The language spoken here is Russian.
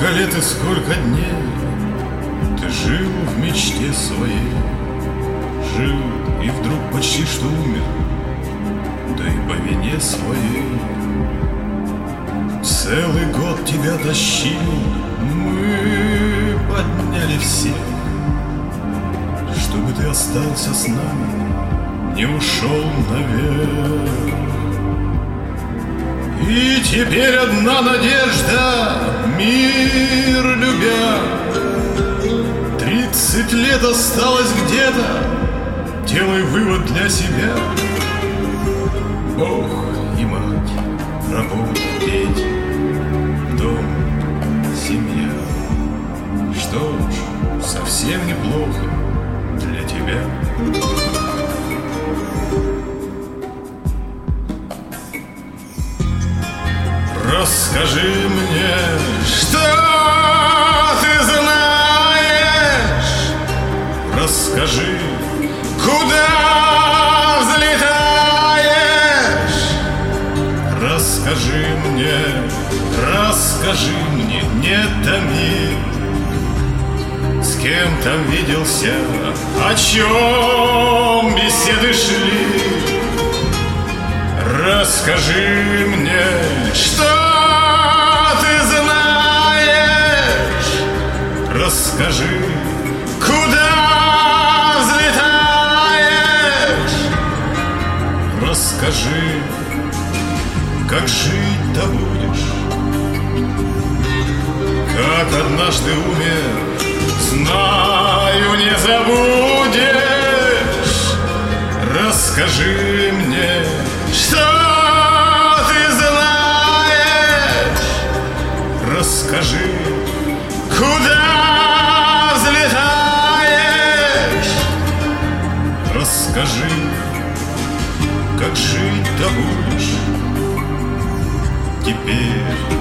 Сколько лет и сколько дней ты жил в мечте своей, жил и вдруг почти что умер, да и по вине своей. Целый год тебя тащил, мы подняли всех, чтобы ты остался с нами, не ушел наверх. И теперь одна надежда, мир любя. 30 лет осталось где-то, делай вывод для себя. Бог и мать, работа, дети, дом, семья. Что ж, совсем неплохо для тебя. Расскажи мне, что ты знаешь. Расскажи, куда взлетаешь. Расскажи мне, не томи. С кем там виделся, о чем беседы шли. Расскажи мне, что ты знаешь. Расскажи, куда взлетаешь. Расскажи, как жить-то будешь. Как однажды умер, знаю, не забудешь. Расскажи мне, что ты знаешь. Расскажи, куда взлетаешь. Расскажи, как жить-то будешь теперь.